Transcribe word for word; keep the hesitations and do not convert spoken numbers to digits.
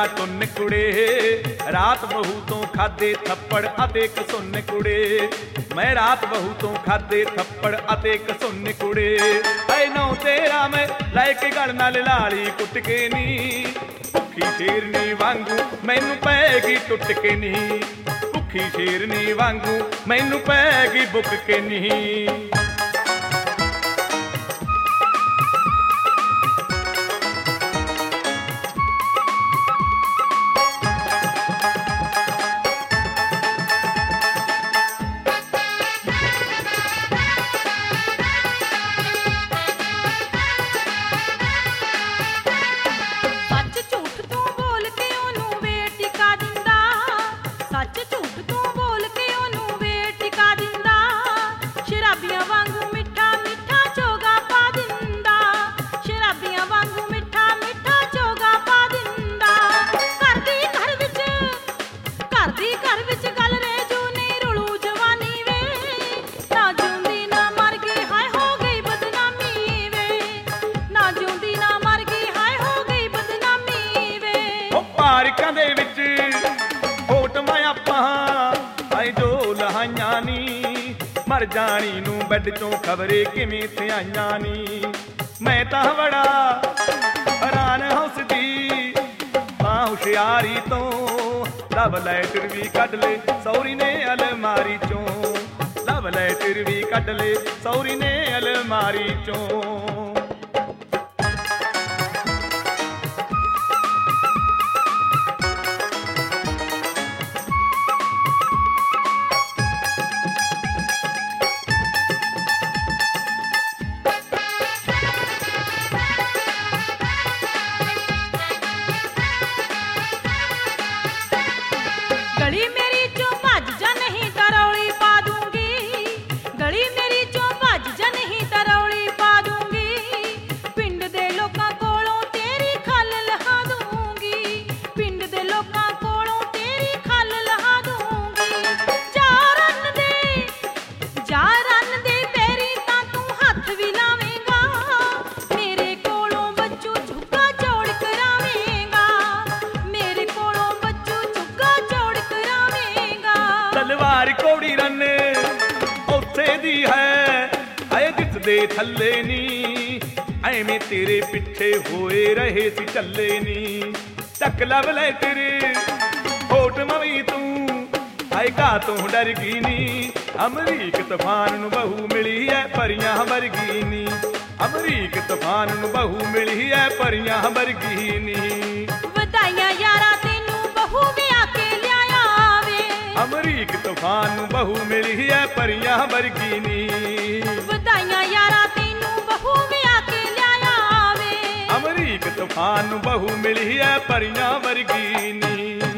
ਮੇਰਾ ਟੁੰਨ ਕੁੜੇ, ਰਾਤ ਬਹੂ ਤੋਂ ਖਾਦੇ ਥੱਪੜ ਅਤੇ ਕਸੁੰਨ ਕੁੜੇ। ਮੈਂ ਰਾਤ ਬਹੂ ਤੋਂ ਖਾਦੇ ਥੱਪੜ ਅਤੇ ਕਸੁੰਨ ਕੁੜੇ। ਐ ਨੌ ਤੇਰਾ ਮੈਂ ਲੈ ਕੇ ਗਲ ਨਾਲ ਲਾਲੀ ਕੁੱਟ ਕੇ ਨੀ, ਭੁੱਖੀ ਸ਼ੇਰਨੀ ਵਾਂਗੂ ਮੈਨੂੰ ਪੈ ਗਈ ਟੁੱਟ ਕੇ ਨੀ, ਭੁੱਖੀ ਸ਼ੇਰਨੀ ਵਾਂਗੂ ਮੈਨੂੰ ਪੈ ਗਈ ਬੁੱਕ ਕੇ ਨੀ। ਪਾਰਕਾਂ ਦੇ ਵਿੱਚ ਫੋਟੋਆਂ ਆਪਾਂ ਆਏ ਜੋ ਲਹਾਈਆਂ ਨੀ, ਮਰ ਜਾਣੀ ਨੂੰ ਬੈੱਡ ਚੋਂ ਖਬਰੇ ਕਿਵੇਂ ਥਿਆਈਆਂ ਨੀ। ਮੈਂ ਤਾਂ ਬੜਾ ਹੈਰਾਨ ਹੱਸਦੀ ਮਾਂ ਹੁਸ਼ਿਆਰੀ ਤੋਂ, ਲਵ ਲੈਟਰ ਵੀ ਕੱਢ ਲੈ ਸੌਰੀ ਨੇ ਅਲਮਾਰੀ ਚੋਂ, ਲਵ ਲੈਟਰ ਵੀ ਕੱਢ ਲੈ ਸੌਰੀ ਨੇ ਅਲਮਾਰੀ ਚੋਂ। गली मेरी चो भज जा नहीं तरौली पा दूंगी, गली मेरी चो भज जा नहीं तरौली पा दूंगी। पिंड दे लोकां कोलों तेरी खल लहा दूंगी, पिंड दे लोकां कोलों तेरी खल लहा दूंगी। जा रन दे जा रन दे पैरी तां तू हथ भी लावेंगा, मेरे कोलों बच्चू झुग्गा चौड़ करावेंगा, मेरे कोलों बच्चू झुग्गा चौड़ तलवार कौड़ी रन उत्थे दी है आए दिसदे थल्ले नी, ऐवें तेरे पिछे होए रहे सी चले नी। टक लव ले तेरे होठ मवी तू आए घा तों डर गई नी, अमरीक तूफान नूं बहू मिली है परियां वर्गी नी, अमरीक तूफान नूं बहू मिली है परियां वर्गी नी। वधाइयां यारा तैनू बहू विआह के लिआया वे, अमरीक तूफान नूं बहू मिली है परियां वर्गी नी। वधाइयां यारा तैनू बहू विआह के लिआया वे, अमरीक तूफान नूं बहू मिली है परियां वर्गी नी।